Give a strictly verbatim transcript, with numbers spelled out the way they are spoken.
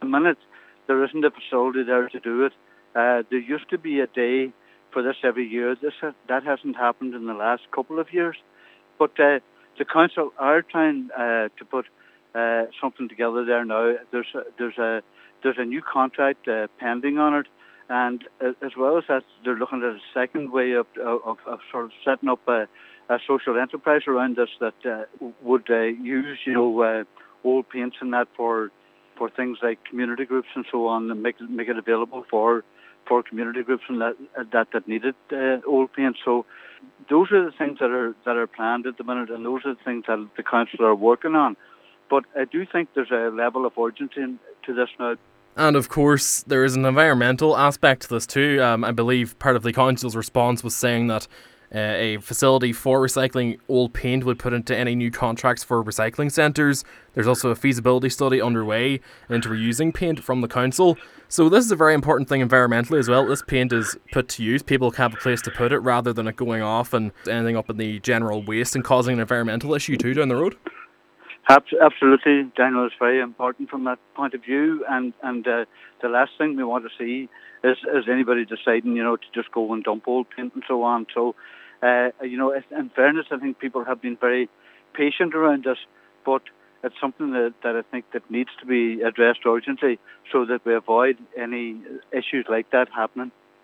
minute, there isn't a facility there to do it. Uh, there used to be a day for this every year. This ha- that hasn't happened in the last couple of years. But uh, the council are trying uh, to put uh, something together there now. There's a, there's a there's a new contract uh, pending on it, and uh, as well as that, they're looking at a second way of of, of sort of setting up a, a social enterprise around this that uh, would uh, use you know uh, old paints and that for for things like community groups and so on, and make it, make it available for for community groups and that that, that needed uh, old paint. So those are the things that are that are planned at the minute, and those are the things that the council are working on. But I do think there's a level of urgency in, to this now. And of course, there is an environmental aspect to this too. Um, I believe part of the council's response was saying that uh, a facility for recycling old paint would put into any new contracts for recycling centres. There's also a feasibility study underway into reusing paint from the council. So this is a very important thing environmentally as well. This paint is put to use. People have a place to put it rather than it going off and ending up in the general waste and causing an environmental issue too down the road. Absolutely, Daniel, it's very important from that point of view. And and uh, the last thing we want to see is, is anybody deciding, you know, to just go and dump old paint and so on. So, uh, you know, in fairness, I think people have been very patient around this, but it's something that, that I think that needs to be addressed urgently so that we avoid any issues like that happening.